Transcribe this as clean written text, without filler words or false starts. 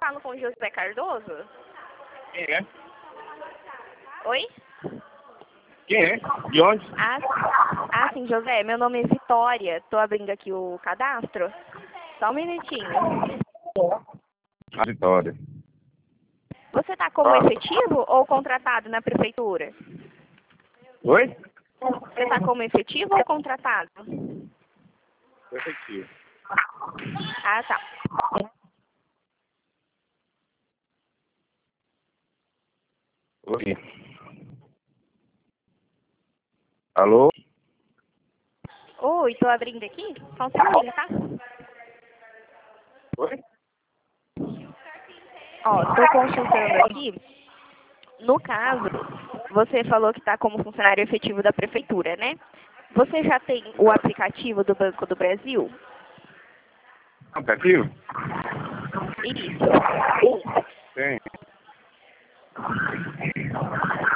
falo com o José Cardoso? Quem é? Oi? Quem é? De onde? Sim, José. Meu nome é Vitória. Tô abrindo aqui o cadastro. Só um minutinho. A Vitória. Você tá como efetivo ou contratado na prefeitura? Oi? Você tá como efetivo ou contratado? Efetivo. Ah, tá. Oi. Alô? Oi, tô abrindo aqui. Só um segundinho, tá? Oi? Ó, tô consultando aqui. No caso, você falou que tá como funcionário efetivo da prefeitura, né? Você já tem o aplicativo do Banco do Brasil? Aplicativo? Isso. Tem.